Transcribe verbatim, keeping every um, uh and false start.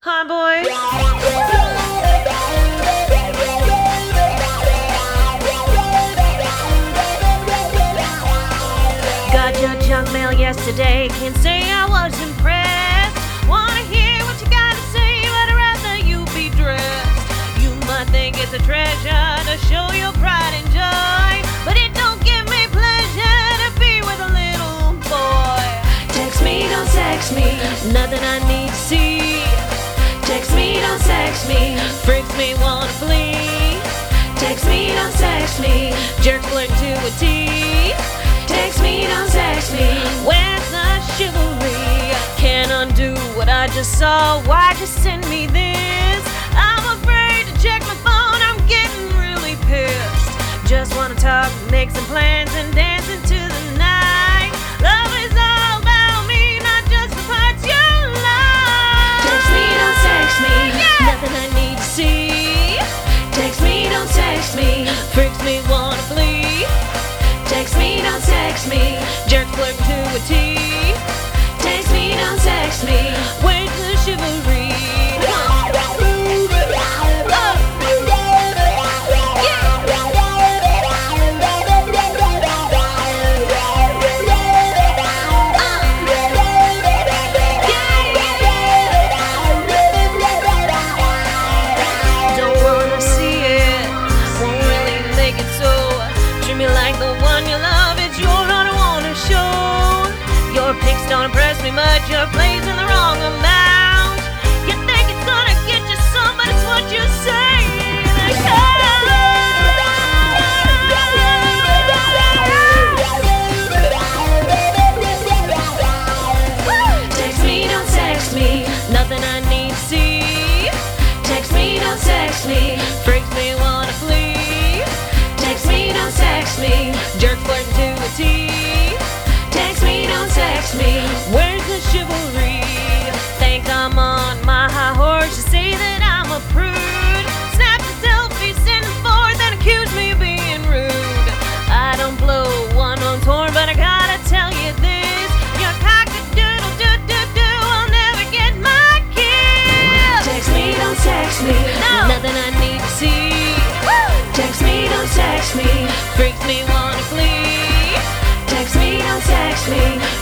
Hi, boys. Got your junk mail yesterday. Can't say I was impressed. Wanna hear what you got to say, but I'd rather you be dressed. You might think it's a treasure to show your pride and joy, but it don't give me pleasure to be with a little boy. Text me, don't text me, nothing I need to see. Text me, don't text me, freaks me, wanna flee. Text me, don't text me, jerk flirting to a T. Text me, don't text me, where's the chivalry? Can't undo what I just saw, why'd you send me this? I'm afraid to check my phone, I'm getting really pissed. Just wanna talk, make some plans, and dance into the night. Love is all about me, not just the parts you like. Text me, don't text me, yeah. Nothing I need to see. Text me, don't text me, freaks me, wanna flee. Text me, don't text me, jerk flirt to a T. Text me, don't text me, where's the chivalry? Like the one you love, it's your heart I wanna show. Your pics don't impress me much, your play's in the wrong amount. You think it's gonna get you some, but it's what you say. Text me, don't text me, nothing I need to see. Text me, don't text me, freaks me, wanna flee. Text me, don't text me, jerk flirting to a T. Text me, don't text me, where's the chivalry? Think I'm on my high horse, you say that I'm a prude. Snap a selfie, send it forth, and accuse me of being rude. I don't blow one one's horn, but I gotta tell you this. Your cock-a-doodle-doo-doo-doo will never get my kiss. Text me, don't text me, no. Nothing I need to see. Text me, don't text me, freaks me, wanna flee. Text me, don't text me,